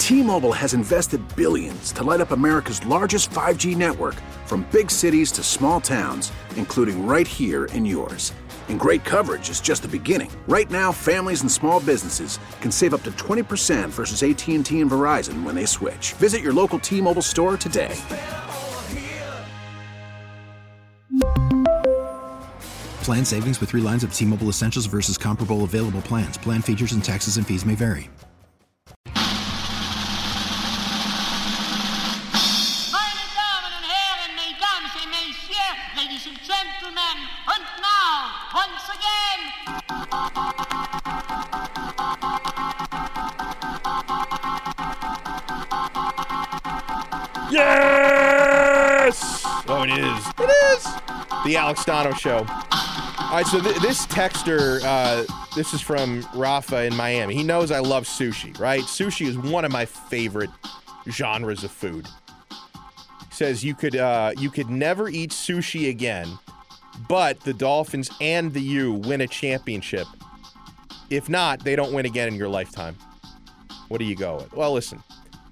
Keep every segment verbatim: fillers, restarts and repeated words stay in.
T-Mobile has invested billions to light up America's largest five G network, from big cities to small towns, including right here in yours. And great coverage is just the beginning. Right now, families and small businesses can save up to twenty percent versus A T and T and Verizon when they switch. Visit your local T-Mobile store today. Plan savings with three lines of T-Mobile Essentials versus comparable available plans. Plan features and taxes and fees may vary. Ladies and gentlemen, and now, once again... Yes! Oh, it is. It is! The Alex Dono Show. All right, so th- this texter, uh, this is from Rafa in Miami. He knows I love sushi, right? Sushi is one of my favorite genres of food. Says you could uh, you could never eat sushi again, but the Dolphins and the U win a championship. If not, they don't win again in your lifetime. What do you go with? Well, listen,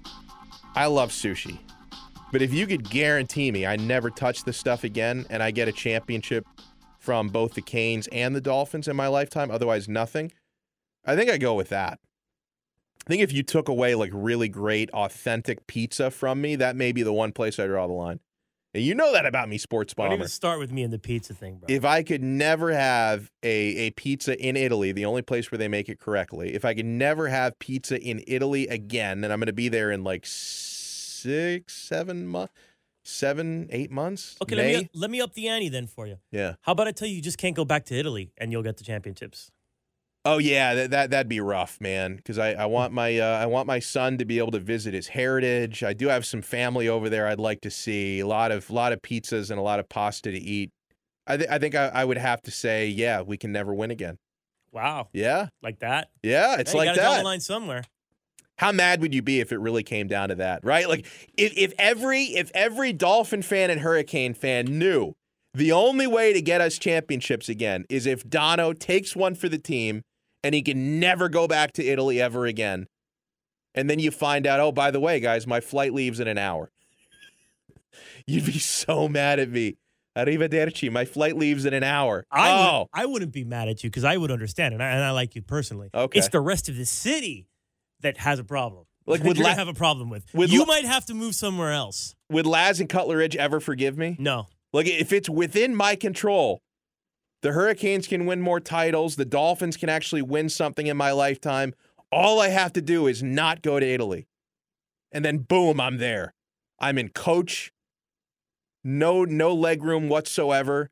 I love sushi, but if you could guarantee me I never touch this stuff again and I get a championship from both the Canes and the Dolphins in my lifetime, otherwise nothing, I think I go with that. I think if you took away like really great, authentic pizza from me, that may be the one place I draw the line. And you know that about me, Sports Bomber. Don't even start with me in the pizza thing, bro. If I could never have a, a pizza in Italy, the only place where they make it correctly, if I could never have pizza in Italy again, and I'm going to be there in like six, seven months, seven, eight months. Okay, May? let me, let me up the ante then for you. Yeah. How about I tell you, you just can't go back to Italy and you'll get the championships? Oh yeah, that, that that'd be rough, man. Because I, I want my uh, I want my son to be able to visit his heritage. I do have some family over there I'd like to see. A lot of lot of pizzas and a lot of pasta to eat. I th- I think I, I would have to say, yeah, we can never win again. Wow. Yeah. Like that? Yeah, it's yeah, like you gotta that. draw the line somewhere. How mad would you be if it really came down to that, right? Like if, if every if every Dolphin fan and Hurricane fan knew the only way to get us championships again is if Dono takes one for the team and he can never go back to Italy ever again. And then you find out, oh, by the way, guys, my flight leaves in an hour. You'd be so mad at me. Arrivederci, my flight leaves in an hour. I, oh. would, I wouldn't be mad at you because I would understand, and I, and I like you personally. Okay. It's the rest of the city that has a problem. Like, Like would you're La- gonna have a problem with. would you La- might have to move somewhere else. Would Laz and Cutler Ridge ever forgive me? No. Like, if it's within my control, the Hurricanes can win more titles. The Dolphins can actually win something in my lifetime. All I have to do is not go to Italy. And then, boom, I'm there. I'm in coach. No, no leg room whatsoever.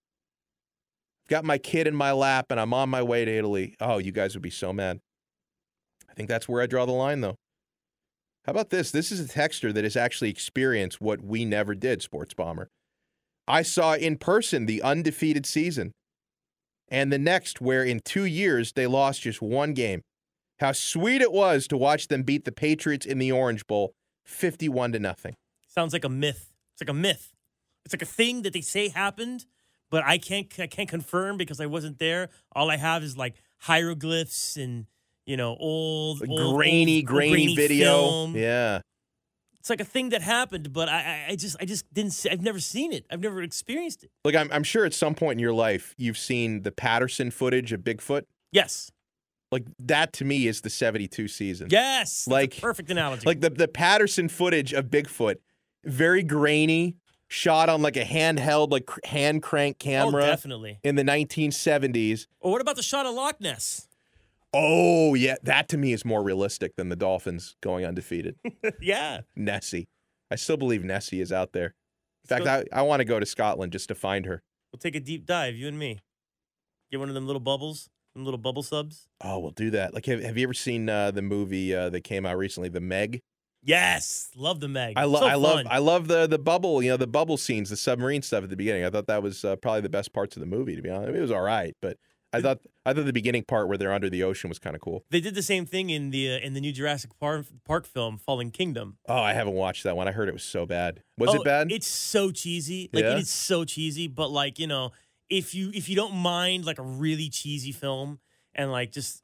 Got my kid in my lap, and I'm on my way to Italy. Oh, you guys would be so mad. I think that's where I draw the line, though. How about this? This is a texter that has actually experienced what we never did, Sports Bomber. I saw in person the undefeated season and the next where in two years they lost just one game. How sweet it was to watch them beat the Patriots in the Orange Bowl fifty-one to nothing. Sounds like a myth. It's like a myth. It's like a thing that they say happened, but I can't I can't confirm because I wasn't there. All I have is like hieroglyphs and, you know, old, old grainy, old, grainy, grainy video. film. Yeah. It's like a thing that happened, but I, I just, I just didn't see. I've never seen it. I've never experienced it. Look, I'm, I'm sure at some point in your life you've seen the Patterson footage of Bigfoot. Yes. Like that to me is the seventy-two season. Yes. That's like a perfect analogy. Like the the Patterson footage of Bigfoot, very grainy, shot on like a handheld, like cr- hand crank camera. Oh, definitely. In the nineteen seventies. Or what about the shot of Loch Ness? Oh, yeah. That to me is more realistic than the Dolphins going undefeated. Yeah. Nessie. I still believe Nessie is out there. In Let's fact, I, I want to go to Scotland just to find her. We'll take a deep dive, you and me. Get one of them little bubbles, them little bubble subs. Oh, we'll do that. Like, have, have you ever seen uh, the movie uh, that came out recently, The Meg? Yes. Love the Meg. I love, so I love, fun. I love the the bubble. You know, the bubble scenes, the submarine stuff at the beginning. I thought that was uh, probably the best parts of the movie. To be honest, I mean, it was all right, but I thought I thought the beginning part where they're under the ocean was kind of cool. They did the same thing in the uh, in the new Jurassic Park, Park film, Fallen Kingdom. Oh, I haven't watched that one. I heard it was so bad. Was oh, it bad? It's so cheesy. Like Yeah? it is so cheesy, but like, you know, if you if you don't mind like a really cheesy film and like just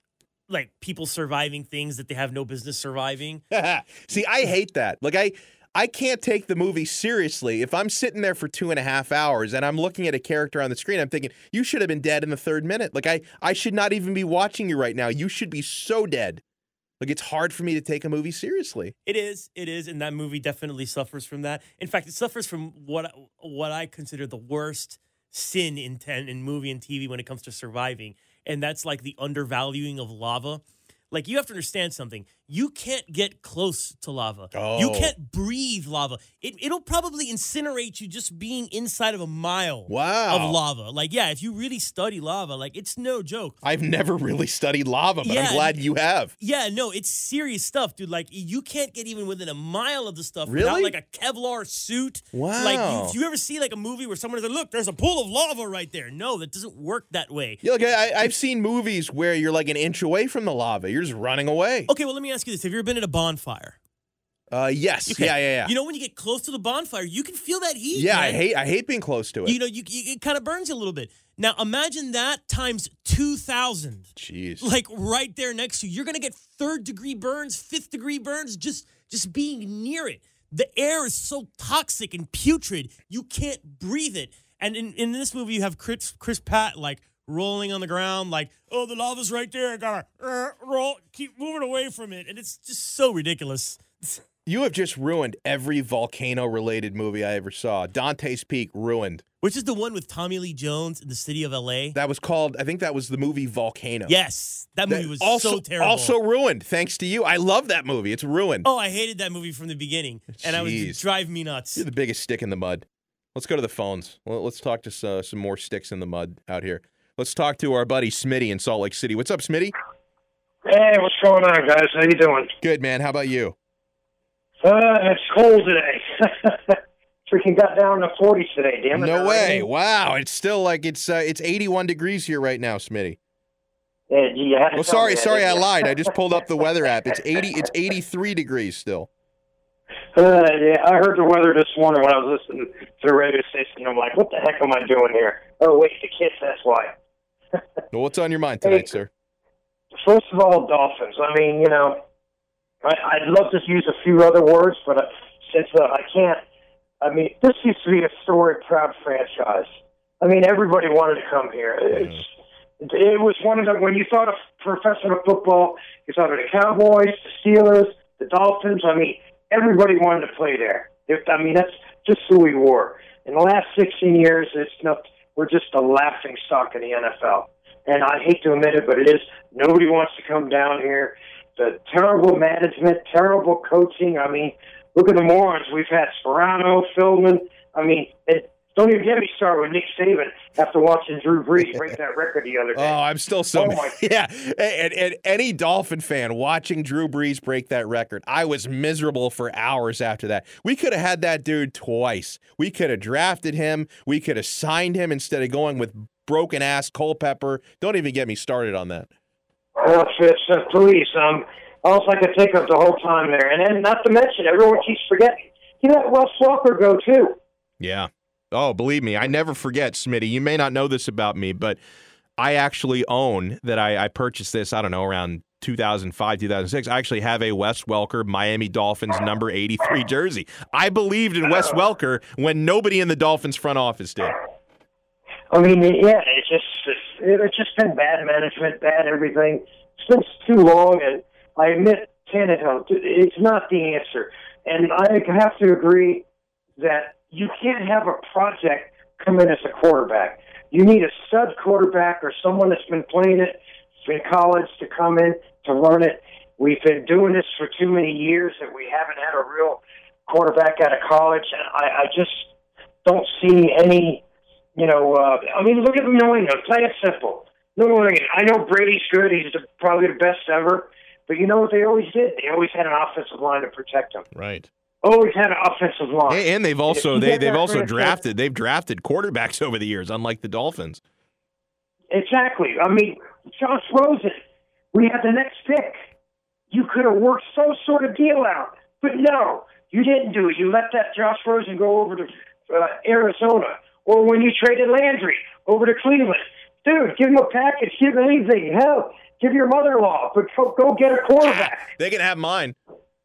like people surviving things that they have no business surviving. See, I hate that. Like I I can't take the movie seriously. If I'm sitting there for two and a half hours and I'm looking at a character on the screen, I'm thinking, you should have been dead in the third minute. Like I, I should not even be watching you right now. You should be so dead. Like it's hard for me to take a movie seriously. It is, it is, and that movie definitely suffers from that. In fact, it suffers from what what I consider the worst sin in ten in movie and T V when it comes to surviving, and that's like the undervaluing of lava. Like, you have to understand something. You can't get close to lava. Oh. You can't breathe lava. It, it'll probably incinerate you just being inside of a mile wow. of lava. Like, yeah, if you really study lava, like, it's no joke. I've never really studied lava, but yeah, I'm glad you have. Yeah, no, it's serious stuff, dude. Like, you can't get even within a mile of the stuff really? without, like, a Kevlar suit. Wow. Like, you, if you ever see, like, a movie where someone is like, look, there's a pool of lava right there. No, that doesn't work that way. Yeah, like, I, I've seen movies where you're, like, an inch away from the lava. You're just running away. Okay, well, let me ask you this. Have you ever been at a bonfire? Uh, yes. Okay. Yeah, yeah, yeah. You know, when you get close to the bonfire, you can feel that heat. Yeah, man. I hate I hate being close to it. You know, you, you it kind of burns you a little bit. Now, imagine that times two thousand. Jeez. Like right there next to you. You're going to get third degree burns, fifth degree burns just, just being near it. The air is so toxic and putrid, you can't breathe it. And in, in this movie, you have Chris, Chris Pratt, like, rolling on the ground, like, oh, the lava's right there. I gotta uh, roll, keep moving away from it. And it's just so ridiculous. You have just ruined every volcano-related movie I ever saw. Dante's Peak, ruined. Which is the one with Tommy Lee Jones in the city of L A? That was called, I think that was the movie Volcano. Yes. That movie That was also, so terrible. Also ruined, thanks to you. I love that movie. It's ruined. Oh, I hated that movie from the beginning. And I was Jeez. it drive me nuts. You're the biggest stick in the mud. Let's go to the phones. Well, let's talk to uh, some more sticks in the mud out here. Let's talk to our buddy Smitty in Salt Lake City. What's up, Smitty? Hey, what's going on, guys? How you doing? Good, man. How about you? Uh, it's cold today. Freaking got down to forties today, damn it. No way. Wow. It's still like it's uh, it's eighty-one degrees here right now, Smitty. Yeah, you had to Well, tell sorry, me that, sorry, I didn't you? lied. I just pulled up the weather app. It's eighty. It's eighty-three degrees still. Uh, yeah, I heard the weather this morning when I was listening to the radio station. I'm like, what the heck am I doing here? Oh, wait, the kids, that's why. Well, what's on your mind tonight, Hey. sir? First of all, Dolphins. I mean, you know, I, I'd love to use a few other words, but uh, since uh, I can't, I mean, this used to be a storied, proud franchise. I mean, everybody wanted to come here. It's, it was one of the, when you thought of professional football, you thought of the Cowboys, the Steelers, the Dolphins. I mean, everybody wanted to play there. It, I mean, that's just who we were. In the last sixteen years, it's not, we're just a laughing stock in the N F L. And I hate to admit it, but it is. Nobody wants to come down here. The terrible management, terrible coaching. I mean, look at the morons. We've had Sperano, Philman. I mean, it, don't even get me started with Nick Saban after watching Drew Brees break that record the other day. Oh, I'm still so Oh, mad. my- Yeah, and, and any Dolphin fan watching Drew Brees break that record, I was miserable for hours after that. We could have had that dude twice. We could have drafted him. We could have signed him instead of going with broken-ass Culpepper. Don't even get me started on that. Oh, Fitz, uh, please. Um, else I could take up the whole time there. And then, not to mention, everyone keeps forgetting, he let Wes Welker go, too. Yeah. Oh, believe me, I never forget, Smitty. You may not know this about me, but I actually own that I, I purchased this, I don't know, around two thousand five, two thousand six. I actually have a Wes Welker Miami Dolphins number eighty-three jersey. I believed in Wes Welker when nobody in the Dolphins front office did. I mean, yeah, it's just it's, it's just been bad management, bad everything. It's been too long, and I admit, Tannehill, it's not the answer. And I have to agree that you can't have a project come in as a quarterback. You need a stud quarterback or someone that's been playing it in college to come in to learn it. We've been doing this for too many years that we haven't had a real quarterback out of college, and I, I just don't see any. You know, uh, I mean, look at New England. Play it simple. New England. I know Brady's good. He's the, probably the best ever. But you know what they always did? They always had an offensive line to protect him. Right. Always had an offensive line. And, and they've also If you they get they've that also franchise- drafted they've drafted quarterbacks over the years, unlike the Dolphins. Exactly. I mean, Josh Rosen. We had the next pick. You could have worked some sort of deal out, but no, you didn't do it. You let that Josh Rosen go over to uh, Arizona. Or when you traded Landry over to Cleveland, Dude, give him a package. Give him anything. Hell, give your mother-in-law. But go, go get a quarterback. They can have mine.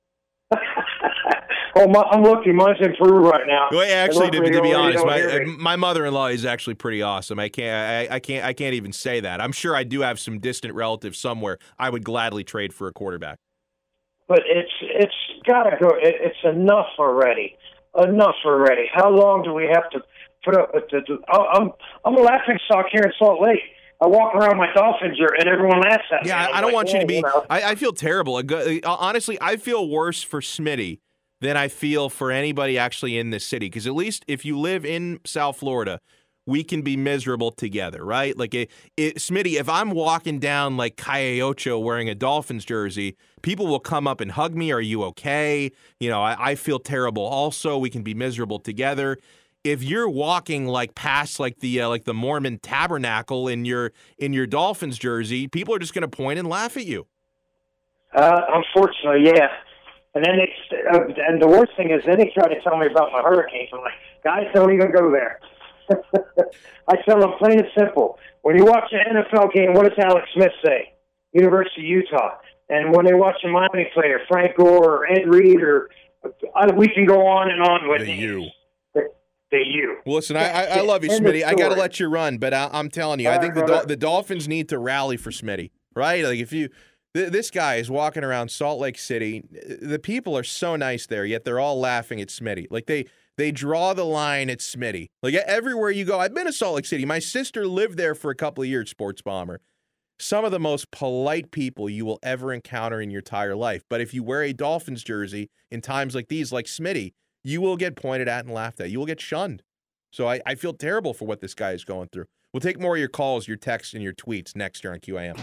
Oh, my, I'm lucky. Mine's in Peru right now. Well, actually, to, Luckily, to be you honest, don't my, hear me. my mother-in-law is actually pretty awesome. I can't, I, I can't, I can't even say that. I'm sure I do have some distant relatives somewhere I would gladly trade for a quarterback. But it's it's gotta go. It, it's enough already. Enough already. How long do we have to put up with the? the I'm I'm a laughing stock here in Salt Lake. I walk around my Dolphins here, and everyone laughs at me. Yeah, I'm I don't like, want you to "Yeah, be. know." I, I feel terrible. I go- Honestly, I feel worse for Smitty than I feel for anybody actually in this city. Because at least if you live in South Florida, we can be miserable together, right? Like, it, it, Smitty, if I'm walking down like Calle Ocho wearing a Dolphins jersey, people will come up and hug me. Are you okay? You know, I, I feel terrible. Also, we can be miserable together. If you're walking like past like the uh, like the Mormon Tabernacle in your in your Dolphins jersey, people are just going to point and laugh at you. Uh, unfortunately, yeah. And then it's uh, and the worst thing is then they try to tell me about my hurricanes. I'm like, guys, don't even go there. I tell them plain and simple. When you watch an N F L game, what does Alex Smith say? University of Utah. And when they watch a Miami player, Frank Gore or Ed Reed, or uh, we can go on and on with The you. The, the you. Well, listen, I, I, I love you, End of Smitty. I got to story. let you run, but I, I'm telling you, I All think right, the brother. Dol- the Dolphins need to rally for Smitty, right? Like if you, th- this guy is walking around Salt Lake City. The people are so nice there, yet they're all laughing at Smitty. Like they they draw the line at Smitty. Like everywhere you go, I've been to Salt Lake City. My sister lived there for a couple of years. Sports Bomber. Some of the most polite people you will ever encounter in your entire life. But if you wear a Dolphins jersey in times like these, like Smitty, you will get pointed at and laughed at. You will get shunned. So I, I feel terrible for what this guy is going through. We'll take more of your calls, your texts, and your tweets next year on Q A M.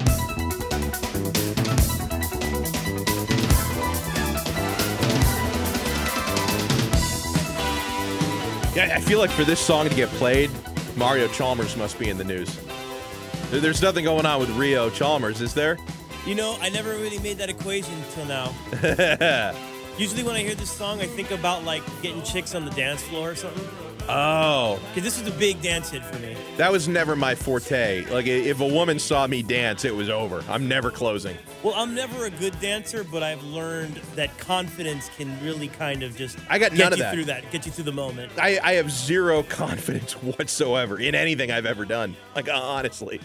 Yeah, I feel like for this song to get played, Mario Chalmers must be in the news. There- There's nothing going on with Rio Chalmers, is there? You know, I never really made that equation until now. Usually when I hear this song, I think about, like, getting chicks on the dance floor or something. Oh, Because this was a big dance hit for me. that was never my forte. Like, if a woman saw me dance, it was over. I'm never closing. Well, I'm never a good dancer, but I've learned that confidence can really kind of just I got get none of you that. through that, get you through the moment. I, I have zero confidence whatsoever in anything I've ever done. Like, honestly.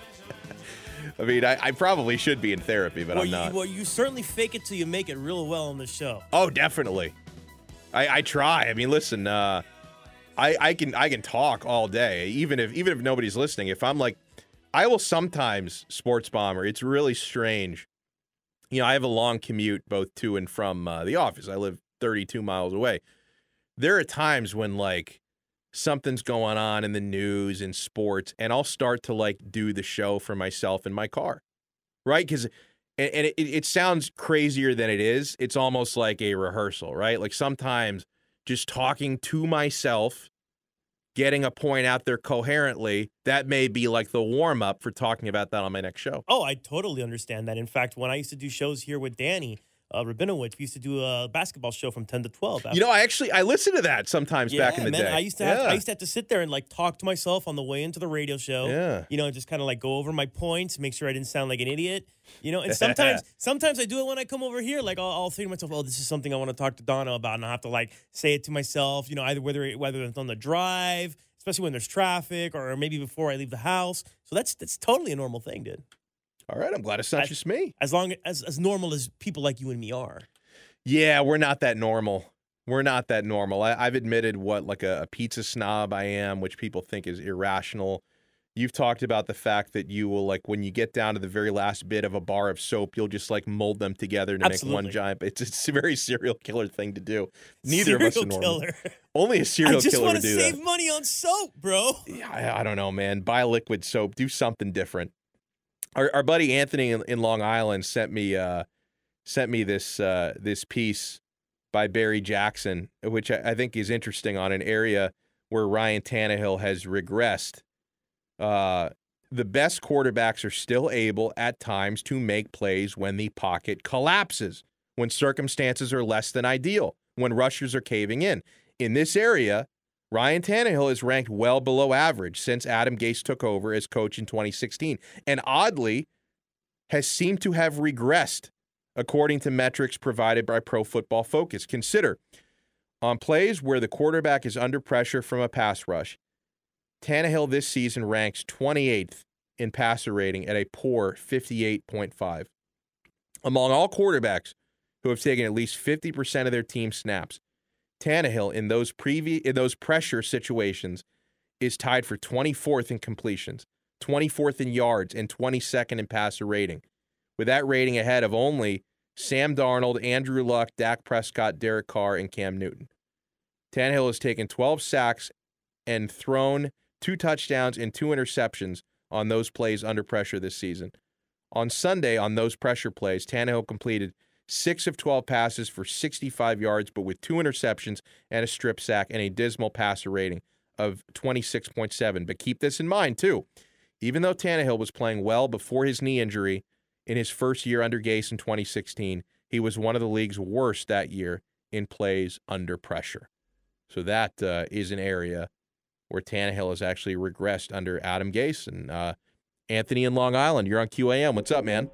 I mean, I, I probably should be in therapy, but well, I'm you, not. well, you certainly fake it till you make it real well on the show. Oh, definitely. I, I try. I mean, listen, uh, I, I can I can talk all day, even if even if nobody's listening. If I'm like, I will sometimes, Sports Bomber, it's really strange. You know, I have a long commute both to and from uh, the office. I live thirty-two miles away. There are times when, like, something's going on in the news and sports, and I'll start to, like, do the show for myself in my car, right? Because and, and it, it sounds crazier than it is. It's almost like a rehearsal, right? Like sometimes just talking to myself, getting a point out there coherently, that may be like the warm-up for talking about that on my next show. Oh, I totally understand that. In fact, when I used to do shows here with Danny uh, Rabinowitz, we used to do a basketball show from ten to twelve. You know, I actually, I listened to that sometimes yeah, back in the man, day. I used to have yeah. I used to have to sit there and like talk to myself on the way into the radio show. Yeah. You know, just kind of like go over my points, make sure I didn't sound like an idiot. You know, and sometimes sometimes I do it when I come over here. Like I'll, I'll think to myself, oh, this is something I want to talk to Donna about, and I have to like say it to myself. You know, either whether it, whether it's on the drive, especially when there's traffic, or maybe before I leave the house. So that's that's totally a normal thing, dude. All right, I'm glad it's not I- just me. As long as as normal as people like you and me are. Yeah, we're not that normal. We're not that normal. I, I've admitted what like a, a pizza snob I am, which people think is irrational. You've talked about the fact that you will, like, when you get down to the very last bit of a bar of soap, you'll just like mold them together to Absolutely. make one giant. It's, it's a very serial killer thing to do. Neither of us are Serial normal. killer. Only a serial I just killer want would to do save that. money on soap, bro. Yeah, I, I don't know, man. Buy liquid soap. Do something different. Our, our buddy Anthony in, in Long Island sent me uh, sent me this uh, this piece by Barry Jackson, which I, I think is interesting on an area where Ryan Tannehill has regressed. Uh, the best quarterbacks are still able at times to make plays when the pocket collapses, when circumstances are less than ideal, when rushers are caving in. In this area, Ryan Tannehill is ranked well below average since Adam Gase took over as coach in twenty sixteen, and oddly has seemed to have regressed according to metrics provided by Pro Football Focus. Consider, on plays where the quarterback is under pressure from a pass rush, Tannehill this season ranks twenty-eighth in passer rating at a poor fifty-eight point five. Among all quarterbacks who have taken at least fifty percent of their team snaps, Tannehill in those previ- in those pressure situations is tied for twenty-fourth in completions, twenty-fourth in yards, and twenty-second in passer rating, with that rating ahead of only Sam Darnold, Andrew Luck, Dak Prescott, Derek Carr, and Cam Newton. Tannehill has taken twelve sacks and thrown two touchdowns and two interceptions on those plays under pressure this season. On Sunday, on those pressure plays, Tannehill completed six of twelve passes for sixty-five yards, but with two interceptions and a strip sack and a dismal passer rating of twenty-six point seven. But keep this in mind, too. Even though Tannehill was playing well before his knee injury in his first year under Gase in twenty sixteen, he was one of the league's worst that year in plays under pressure. So that uh, is an area where Tannehill has actually regressed under Adam Gase. And uh, Anthony in Long Island, you're on Q A M. What's up, man?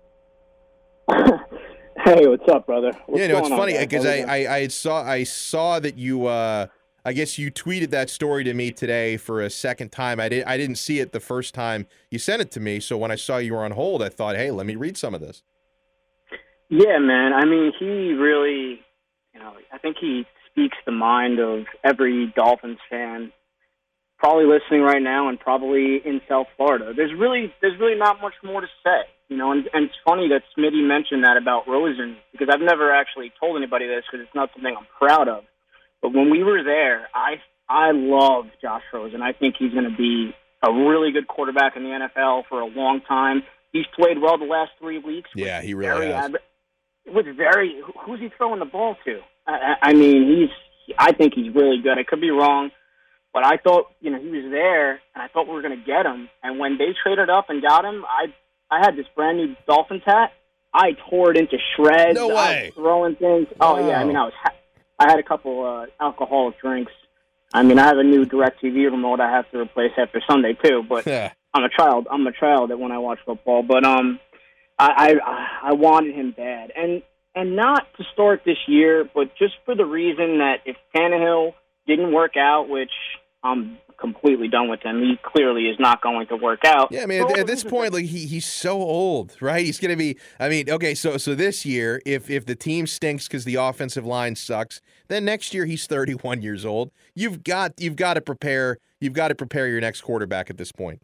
Hey, what's up, brother? What's yeah, no, it's going on, funny guys? because How I, you doing? I, I saw I saw that you uh, I guess you tweeted that story to me today for a second time. I did I didn't see it the first time you sent it to me, so when I saw you were on hold, I thought, hey, let me read some of this. Yeah, man. I mean, he really, you know, I think he speaks the mind of every Dolphins fan probably listening right now and probably in South Florida. There's really there's really not much more to say. You know, and, and it's funny that Smitty mentioned that about Rosen, because I've never actually told anybody this because it's not something I'm proud of. But when we were there, I I love Josh Rosen. I think he's going to be a really good quarterback in the N F L for a long time. He's played well the last three weeks. Yeah, he really has. Ab- with very, who's he throwing the ball to? I, I mean, he's. I think he's really good. I could be wrong, but I thought, you know, he was there, and I thought we were going to get him. And when they traded up and got him, I I had this brand new Dolphins hat. I tore it into shreds. No way. I was throwing things. Oh Wow. yeah, I mean, I was. Ha- I had a couple uh, alcoholic drinks. I mean, I have a new DirecTV remote I have to replace after Sunday too. But Yeah. I'm a child. I'm a child when I watch football. But um, I, I I wanted him bad, and and not to start this year, but just for the reason that if Tannehill didn't work out, which I'm completely done with him, he clearly is not going to work out. Yeah, I mean, at, at this point, like he he's so old, right? He's going to be. I mean, okay, so so this year, if if the team stinks because the offensive line sucks, then next year he's thirty-one years old. You've got you've got to prepare. You've got to prepare your next quarterback at this point.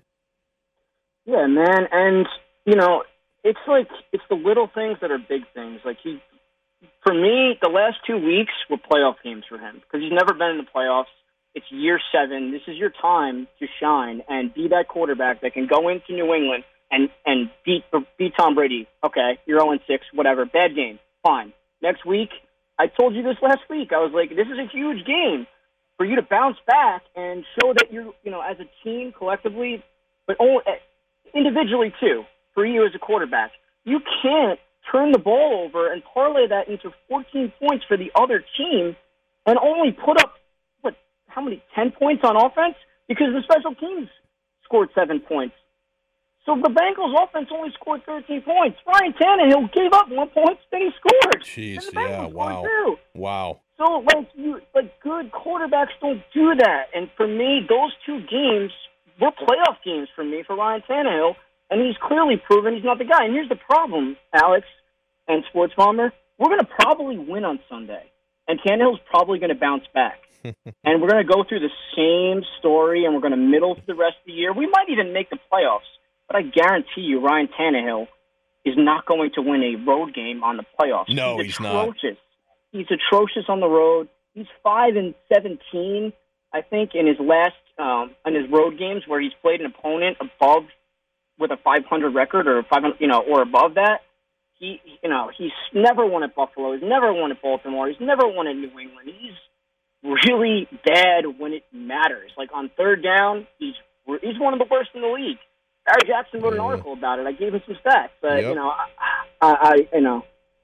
Yeah, man, and you know, it's like it's the little things that are big things. Like he, for me, the last two weeks were playoff games for him because he's never been in the playoffs. It's year seven. This is your time to shine and be that quarterback that can go into New England and, and beat beat Tom Brady. Okay, you're oh and six, whatever. Bad game. Fine. Next week, I told you this last week. I was like, this is a huge game for you to bounce back and show that you're, you know, as a team, collectively, but only, individually too, for you as a quarterback. You can't turn the ball over and parlay that into fourteen points for the other team and only put up how many, ten points on offense? Because the special teams scored seven points. So the Bengals offense only scored thirteen points. Ryan Tannehill gave up one point, then he scored. Jeez, and the Bengals yeah, scored wow. Too. Wow. So, like, you, like, good quarterbacks don't do that. And for me, those two games were playoff games for me, for Ryan Tannehill, and he's clearly proven he's not the guy. And here's the problem, Alex and Sports Bomber. We're going to probably win on Sunday, and Tannehill's probably going to bounce back. And we're going to go through the same story, and we're going to middle for the rest of the year. We might even make the playoffs, but I guarantee you Ryan Tannehill is not going to win a road game on the playoffs. No, he's, he's not. atrocious. He's atrocious on the road. He's five and seventeen, I think, in his last um, in his road games where he's played an opponent above with a five hundred record or five hundred, you know, or above that. He, you know, he's never won at Buffalo. He's never won at Baltimore. He's never won in New England. He's really bad when it matters. Like on third down, he's he's one of the worst in the league. Barry Jackson wrote an Yeah. article about it. I gave him some stats, but Yep. you know, I, I, I you know,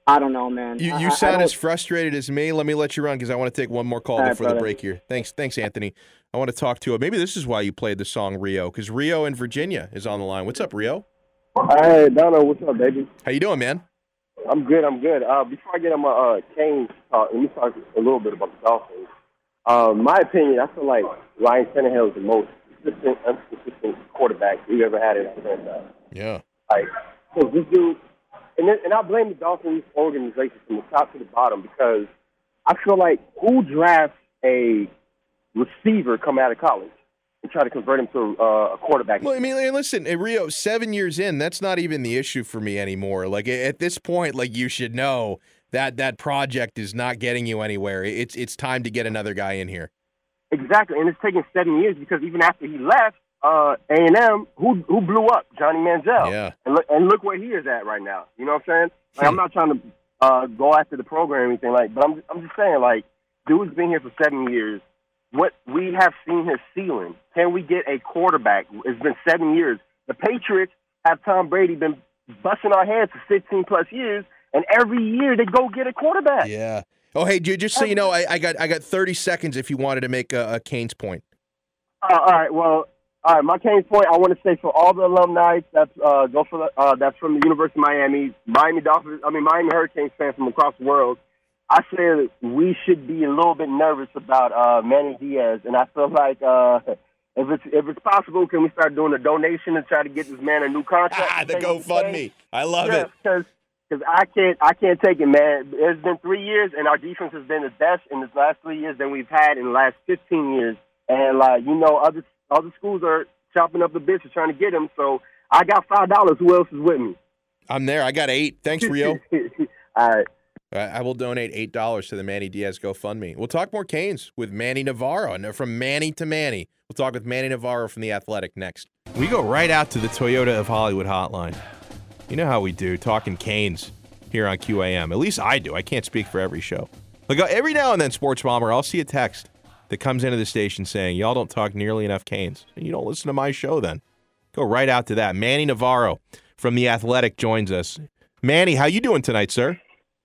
I don't know, man. You, I- you I- I sound don't- as frustrated as me. Let me let you run because I want to take one more call All right, before the brother. break here. Thanks, thanks, Anthony. I want to talk to you. Maybe this is why you played the song Rio, because Rio in Virginia is on the line. What's up, Rio? Hey, Dono, what's up, baby? How you doing, man? I'm good, I'm good. Uh, before I get on my uh, Canes talk, let me talk a little bit about the Dolphins. Uh, my opinion, I feel like Ryan Tannehill is the most consistent, inconsistent quarterback we've ever had in our franchise. Yeah. Like, because this dude, and, then, and I blame the Dolphins organization from the top to the bottom because I feel like who drafts a receiver coming out of college and try to convert him to uh, a quarterback? Well, I mean, listen, eh, Rio, seven years in, that's not even the issue for me anymore. Like at this point, like you should know that that project is not getting you anywhere. It's it's time to get another guy in here. Exactly, and it's taken seven years because even after he left uh, A and M, who who blew up? Johnny Manziel. Yeah. And look, and look where he is at right now. You know what I'm saying? Like, I'm not trying to uh, go after the program or anything like, but I'm I'm just saying, like, dude's been here for seven years. What we have seen his ceiling. Can we get a quarterback? It's been seven years. The Patriots have Tom Brady been busting our heads for fifteen plus years, and every year they go get a quarterback. Yeah. Oh, hey, j- just so you know, I, I got I got thirty seconds if you wanted to make a, a Canes point. Uh, all right. Well, all right. My Canes point. I want to say for all the alumni that's uh, go for the, uh, that's from the University of Miami, Miami Dolphins. I mean Miami Hurricanes fans from across the world. I said we should be a little bit nervous about uh, Manny Diaz, and I feel like uh, if it's if it's possible, can we start doing a donation and try to get this man a new contract? Ah, the GoFundMe. I love yeah, it. Because because I can't I can't take it, man. It's been three years, and our defense has been the best in the last three years than we've had in the last fifteen years. And like you know, other other schools are chopping up the bits and trying to get him. So I got five dollars. Who else is with me? I'm there. I got eight. Thanks, Rio. All right. I will donate eight dollars to the Manny Diaz GoFundMe. We'll talk more Canes with Manny Navarro. And from Manny to Manny, we'll talk with Manny Navarro from The Athletic next. We go right out to the Toyota of Hollywood hotline. You know how we do, talking Canes here on Q A M. At least I do. I can't speak for every show. Like every now and then, Sports Bomber, I'll see a text that comes into the station saying, y'all don't talk nearly enough Canes. And you don't listen to my show then. Go right out to that. Manny Navarro from The Athletic joins us. Manny, how you doing tonight, sir?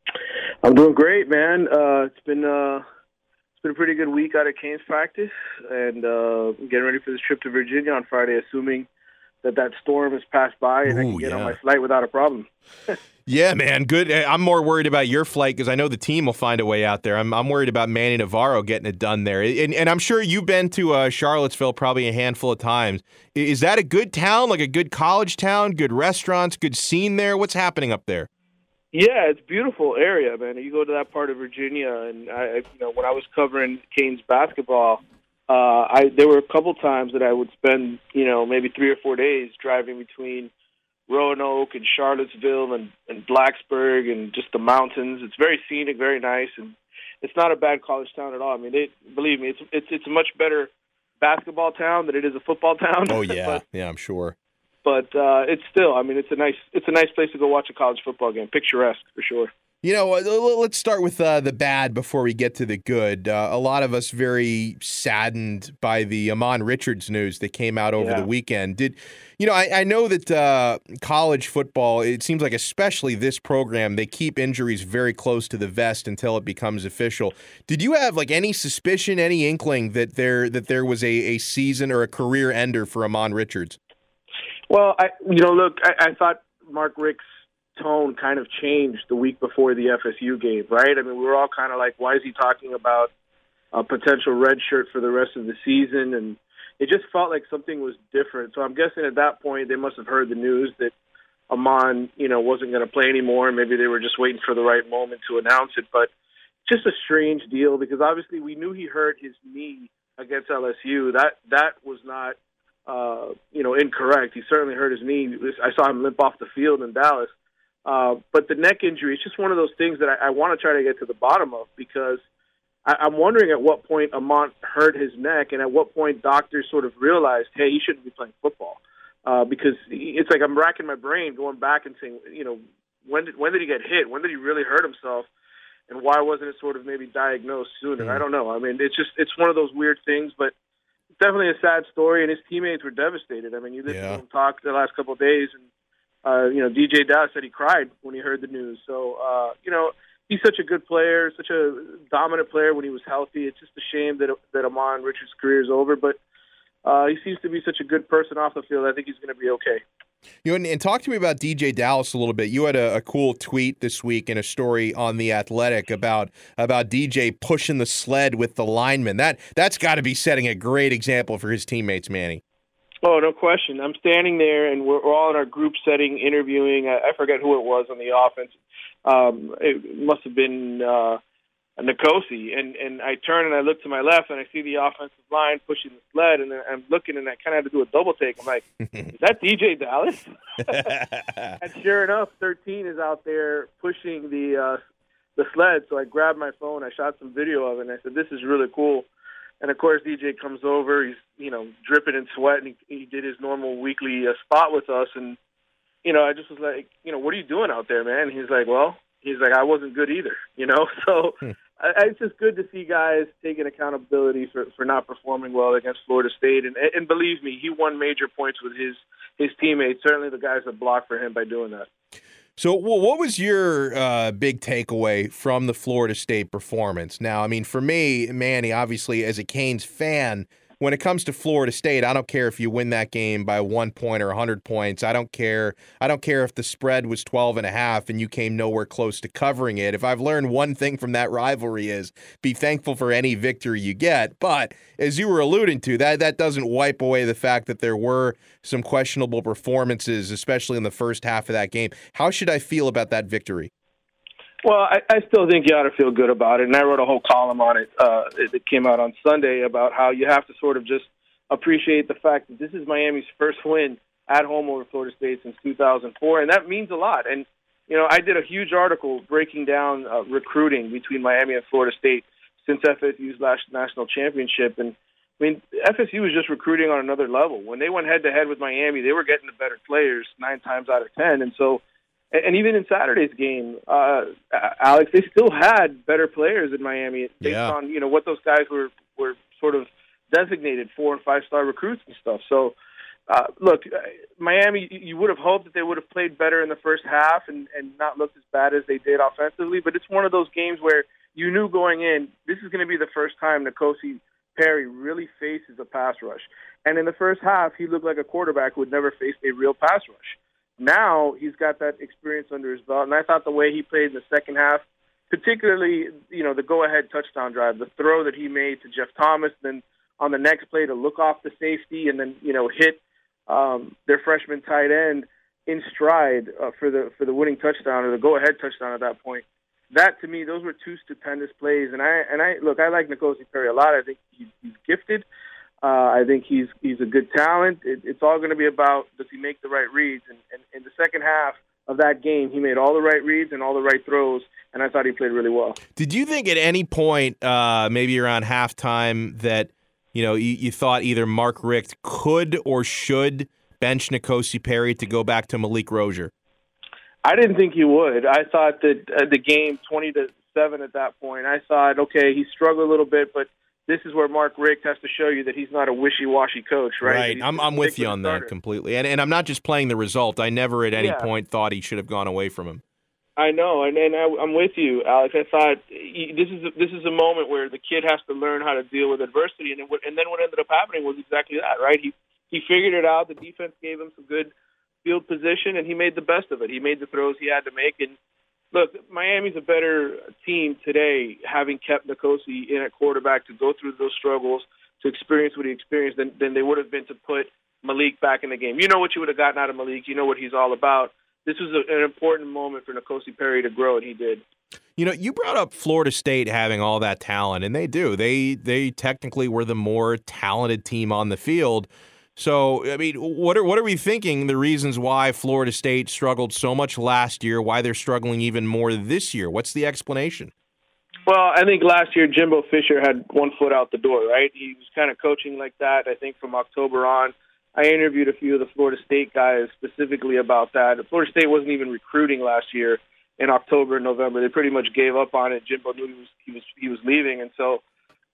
I'm doing great, man. Uh, it's been uh, it's been a pretty good week out of Canes practice, and uh, getting ready for this trip to Virginia on Friday, assuming that that storm has passed by and Ooh, I can get yeah. on my flight without a problem. Yeah, man. Good. I'm more worried about your flight because I know the team will find a way out there. I'm, I'm worried about Manny Navarro getting it done there. And, and I'm sure you've been to uh, Charlottesville probably a handful of times. Is that a good town, like a good college town, good restaurants, good scene there? What's happening up there? Yeah, it's a beautiful area, man. You go to that part of Virginia, and I, you know, when I was covering Canes basketball, uh, I there were a couple times that I would spend, you know, maybe three or four days driving between Roanoke and Charlottesville and, and Blacksburg and just the mountains. It's very scenic, very nice, and it's not a bad college town at all. I mean, it, believe me, it's it's it's a much better basketball town than it is a football town. Oh yeah, but, yeah, I'm sure. But uh, it's still, I mean, it's a nice it's a nice place to go watch a college football game. Picturesque for sure. You know, let's start with uh, the bad before we get to the good. Uh, a lot of us very saddened by the Amon Richards news that came out over Yeah. the weekend. Did you know? I, I know that uh, college football. It seems like, especially this program, they keep injuries very close to the vest until it becomes official. Did you have like any suspicion, any inkling that there that there was a, a season or a career ender for Amon Richards? Well, I you know, look, I, I thought Mark Richt's tone kind of changed the week before the F S U game, right? I mean, we were all kind of like, why is he talking about a potential red shirt for the rest of the season? And it just felt like something was different. So I'm guessing at that point they must have heard the news that Amon, you know, wasn't going to play anymore. Maybe they were just waiting for the right moment to announce it. But just a strange deal because obviously we knew he hurt his knee against L S U. That that was not, uh, you know, incorrect. He certainly hurt his knee. I saw him limp off the field in Dallas. Uh, but the neck injury is just one of those things that I, I want to try to get to the bottom of because I, I'm wondering at what point Amon hurt his neck and at what point doctors sort of realized, hey, he shouldn't be playing football. Uh, because it's like I'm racking my brain going back and saying, you know, when did when did he get hit? When did he really hurt himself? And why wasn't it sort of maybe diagnosed sooner? Mm. I don't know. I mean, it's just it's one of those weird things, but it's definitely a sad story, and his teammates were devastated. I mean, you listened Yeah. to him talk the last couple of days, and uh, you know, D J Dallas said he cried when he heard the news. So, uh, you know, he's such a good player, such a dominant player when he was healthy. It's just a shame that that Amon Richards' career is over, but uh, he seems to be such a good person off the field. I think he's going to be okay. You know, and, and talk to me about D J Dallas a little bit. You had a, a cool tweet this week and a story on The Athletic about about D J pushing the sled with the lineman. That that's got to be setting a great example for his teammates, Manny. Oh, no question. I'm standing there, and we're all in our group setting interviewing. I, I forget who it was on the offense. Um, it must have been uh, Nkosi. And, and I turn and I look to my left, and I see the offensive line pushing the sled, and I'm looking, and I kind of had to do a double take. I'm like, is that D J Dallas? And sure enough, thirteen is out there pushing the uh, the sled. So I grabbed my phone, I shot some video of it, and I said, this is really cool. And, of course, D J comes over. He's, you know, dripping in sweat, and he, he did his normal weekly uh, spot with us. And, you know, I just was like, you know, what are you doing out there, man? And he's like, well, he's like, I wasn't good either, you know. So I, it's just good to see guys taking accountability for, for not performing well against Florida State. And, and believe me, he won major points with his, his teammates, certainly the guys that blocked for him by doing that. So well, what was your uh, big takeaway from the Florida State performance? Now, I mean, for me, Manny, obviously, as a Canes fan, when it comes to Florida State, I don't care if you win that game by one point or one hundred points. I don't care. I don't care if the spread was twelve and a half and you came nowhere close to covering it. If I've learned one thing from that rivalry is be thankful for any victory you get. But as you were alluding to, that, that doesn't wipe away the fact that there were some questionable performances, especially in the first half of that game. How should I feel about that victory? Well, I, I still think you ought to feel good about it, and I wrote a whole column on it uh, that came out on Sunday about how you have to sort of just appreciate the fact that this is Miami's first win at home over Florida State since two thousand four, and that means a lot. And, you know, I did a huge article breaking down uh, recruiting between Miami and Florida State since F S U's last national championship. And, I mean, F S U was just recruiting on another level. When they went head-to-head with Miami, they were getting the better players nine times out of ten, and so – and even in Saturday's game, uh, Alex, they still had better players in Miami based yeah. on, you know, what those guys were, were sort of designated four- and five-star recruits and stuff. So, uh, look, Miami, you would have hoped that they would have played better in the first half and, and not looked as bad as they did offensively. But it's one of those games where you knew going in, this is going to be the first time Nkosi Perry really faces a pass rush. And in the first half, he looked like a quarterback who had never faced a real pass rush. Now he's got that experience under his belt, and I thought the way he played in the second half, particularly, you know, the go-ahead touchdown drive, the throw that he made to Jeff Thomas, then on the next play to look off the safety and then, you know, hit um, their freshman tight end in stride uh, for the for the winning touchdown or the go-ahead touchdown at that point. That, to me, those were two stupendous plays. And I and I look, I like Nkosi Perry a lot. I think he's, he's gifted. Uh, I think he's he's a good talent. It, it's all going to be about, does he make the right reads? And, and in the second half of that game, he made all the right reads and all the right throws, and I thought he played really well. Did you think at any point, uh, maybe around halftime, that you know you, you thought either Mark Richt could or should bench Nkosi Perry to go back to Malik Rozier? I didn't think he would. I thought that uh, the game twenty to seven at that point, I thought, okay, he struggled a little bit, but this is where Mark Richt has to show you that he's not a wishy-washy coach, right? Right. I'm I'm with you on that completely. And and I'm not just playing the result. I never at any yeah. point thought he should have gone away from him. I know, and, and I, I'm with you, Alex. I thought he, this is a, this is a moment where the kid has to learn how to deal with adversity, and, it, and then what ended up happening was exactly that, right? He he figured it out. The defense gave him some good field position, and he made the best of it. He made the throws he had to make, and look, Miami's a better team today, having kept Nkosi in at quarterback to go through those struggles, to experience what he experienced, than, than they would have been to put Malik back in the game. You know what you would have gotten out of Malik. You know what he's all about. This was a, an important moment for Nkosi Perry to grow, and he did. You know, you brought up Florida State having all that talent, and they do. They they technically were the more talented team on the field. So, I mean, what are what are we thinking the reasons why Florida State struggled so much last year, why they're struggling even more this year? What's the explanation? Well, I think last year Jimbo Fisher had one foot out the door, right? He was kind of coaching like that, I think, from October on. I interviewed a few of the Florida State guys specifically about that. Florida State wasn't even recruiting last year in October and November. They pretty much gave up on it. Jimbo knew he was he was, he was leaving, and so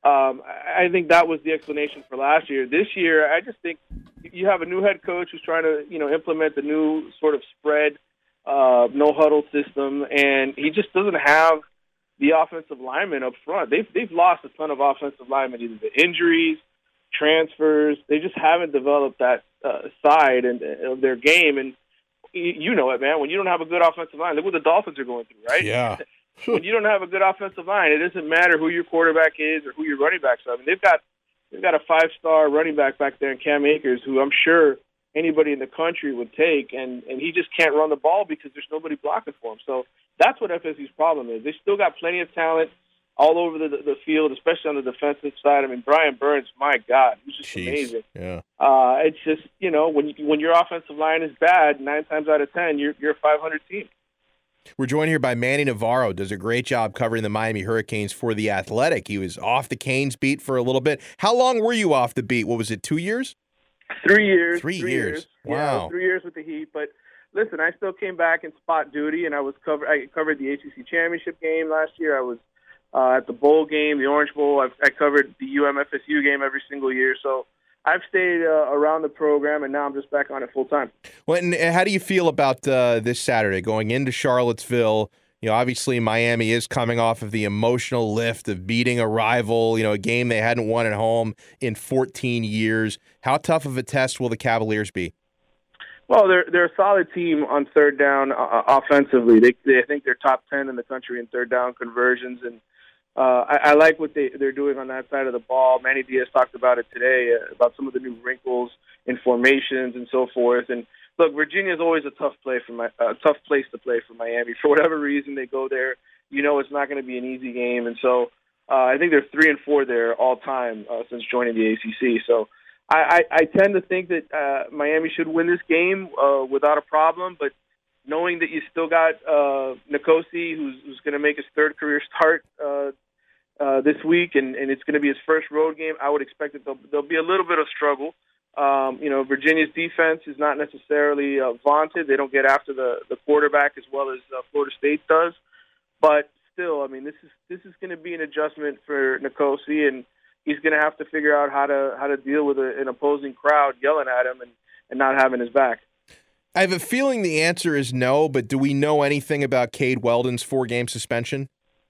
Um, I think that was the explanation for last year. This year, I just think you have a new head coach who's trying to, you know, implement the new sort of spread, uh, no huddle system, and he just doesn't have the offensive linemen up front. They've they've lost a ton of offensive linemen, either the injuries, transfers. They just haven't developed that uh, side and of their game. And you know it, man. When you don't have a good offensive line, look what the Dolphins are going through, right? Yeah. When you don't have a good offensive line, it doesn't matter who your quarterback is or who your running backs are. I mean, they've got they've got a five-star running back back there in Cam Akers, who I'm sure anybody in the country would take, and, and he just can't run the ball because there's nobody blocking for him. So that's what F S U's problem is. They still got plenty of talent all over the the field, especially on the defensive side. I mean, Brian Burns, my God, he's just Jeez. amazing. Yeah. Uh, it's just, you know, when you, when your offensive line is bad, nine times out of ten, you're you're a five hundred team. We're joined here by Manny Navarro. Does a great job covering the Miami Hurricanes for The Athletic. He was off the Canes beat for a little bit. How long were you off the beat? What was it, two years? Three years. Three, three years. years. Wow. Yeah, three years with the Heat. But listen, I still came back in spot duty, and I was cover. I covered the A C C championship game last year. I was uh, at the bowl game, the Orange Bowl. I've, I covered the U M F S U game every single year. So I've stayed uh, around the program, and now I'm just back on it full time. Well, and how do you feel about uh, this Saturday going into Charlottesville? You know, obviously Miami is coming off of the emotional lift of beating a rival, you know, a game they hadn't won at home in fourteen years. How tough of a test will the Cavaliers be? Well, they're they're a solid team on third down uh, offensively. They, they I think they're top ten in the country in third down conversions, and uh, I, I like what they they're doing on that side of the ball. Manny Diaz talked about it today uh, about some of the new wrinkles in formations and so forth. And look, Virginia's always a tough play for my a tough place to play for Miami. For whatever reason, they go there. You know, it's not going to be an easy game, and so uh, I think they're three and four there all time uh, since joining the A C C. So I, I, I tend to think that uh, Miami should win this game uh, without a problem. But knowing that you still got uh, Nkosi, who's, who's going to make his third career start uh, uh, this week, and, and it's going to be his first road game, I would expect that there'll, there'll be a little bit of struggle. Um, you know, Virginia's defense is not necessarily uh, vaunted. They don't get after the, the quarterback as well as uh, Florida State does. But still, I mean, this is this is going to be an adjustment for Nkosi, and he's going to have to figure out how to how to deal with a, an opposing crowd yelling at him and, and not having his back. I have a feeling the answer is no, but do we know anything about Cade Weldon's four-game suspension?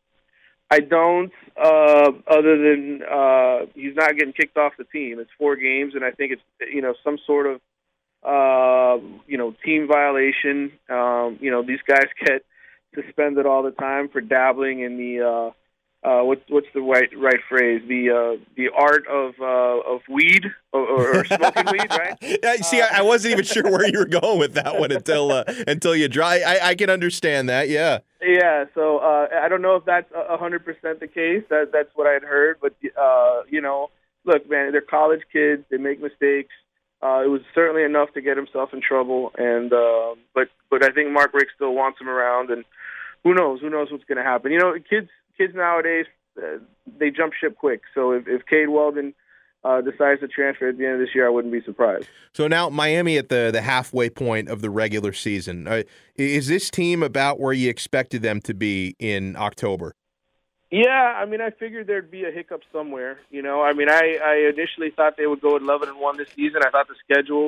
I don't, uh, other than uh, he's not getting kicked off the team. It's four games, and I think it's, you know, some sort of, uh, you know, team violation. Um, you know, these guys get suspended all the time for dabbling in the, uh, uh, what, what's the right right phrase? The uh, the art of uh, of weed or, or smoking weed, right? See, I, I wasn't even sure where you were going with that one until uh, until you dry. I, I can understand that, yeah. Yeah, so uh, I don't know if that's a hundred percent the case. That that's what I had heard, but uh, you know, look, man, they're college kids. They make mistakes. Uh, it was certainly enough to get himself in trouble, and uh, but but I think Mark Richt still wants him around, and who knows? Who knows what's going to happen? You know, kids kids nowadays uh, they jump ship quick. So if, if Cade Weldon uh, decides to transfer at the end of this year, I wouldn't be surprised. So now Miami at the the halfway point of the regular season. Uh, is this team about where you expected them to be in October? Yeah, I mean, I figured there'd be a hiccup somewhere. You know, I mean, I, I initially thought they would go eleven and one this season. I thought the schedule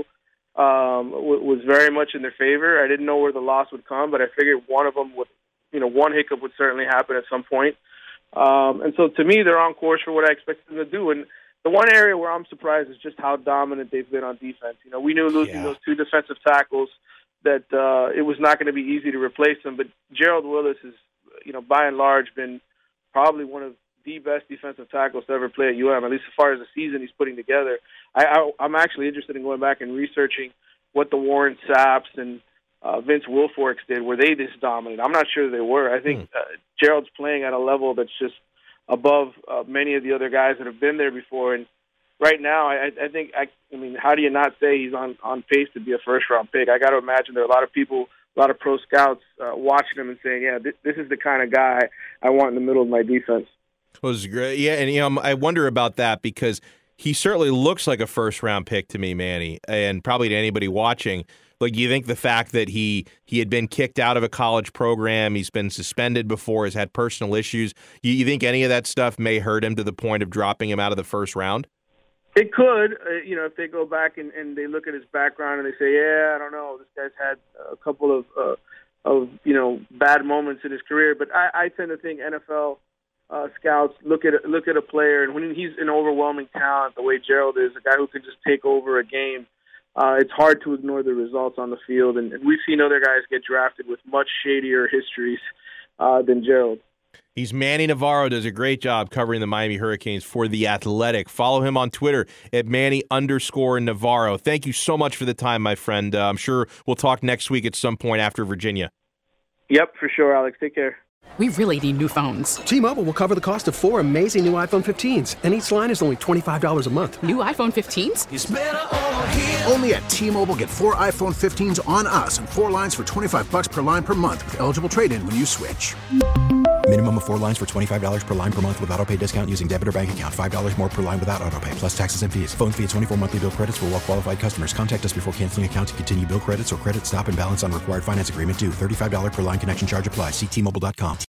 um, w- was very much in their favor. I didn't know where the loss would come, but I figured one of them would, you know, one hiccup would certainly happen at some point. Um, and so to me, they're on course for what I expected them to do. And the one area where I'm surprised is just how dominant they've been on defense. You know, we knew losing yeah. those two defensive tackles that uh, it was not going to be easy to replace them. But Gerald Willis has, you know, by and large been probably one of the best defensive tackles to ever play at U M, at least as far as the season he's putting together. I, I, I'm actually interested in going back and researching what the Warren Sapps and uh, Vince Wilforks did. Were they this dominant? I'm not sure they were. I think uh, Gerald's playing at a level that's just above uh, many of the other guys that have been there before. And right now, I, I think, I, I mean, how do you not say he's on, on pace to be a first-round pick? I got to imagine there are a lot of people, a lot of pro scouts uh, watching him and saying, yeah, this, this is the kind of guy I want in the middle of my defense. Well, this is great. Yeah, and you know, I wonder about that because he certainly looks like a first-round pick to me, Manny, and probably to anybody watching. Like, you think the fact that he he had been kicked out of a college program, he's been suspended before, has had personal issues, you, you think any of that stuff may hurt him to the point of dropping him out of the first round? It could, uh, you know, if they go back and, and they look at his background and they say, yeah, I don't know, this guy's had a couple of, uh, of you know, bad moments in his career. But I, I tend to think N F L uh, scouts look at look at a player, and when he's an overwhelming talent, the way Gerald is, a guy who can just take over a game, uh, it's hard to ignore the results on the field. And, and we've seen other guys get drafted with much shadier histories uh, than Gerald. He's Manny Navarro, does a great job covering the Miami Hurricanes for The Athletic. Follow him on Twitter at Manny underscore Navarro. Thank you so much for the time, my friend. Uh, I'm sure we'll talk next week at some point after Virginia. Yep, for sure, Alex. Take care. We really need new phones. T-Mobile will cover the cost of four amazing new iPhone fifteens, and each line is only twenty-five dollars a month. New iPhone fifteens? It's better over here. Only at T-Mobile, get four iPhone fifteens on us and four lines for twenty-five dollars per line per month with eligible trade-in when you switch. Minimum of four lines for twenty-five dollars per line per month with autopay discount using debit or bank account. five dollars more per line without autopay, plus taxes and fees. Phone fee at twenty-four monthly bill credits for well-qualified customers. Contact us before canceling account to continue bill credits or credit stop and balance on required finance agreement due. thirty-five dollars per line connection charge applies. See T Mobile dot com.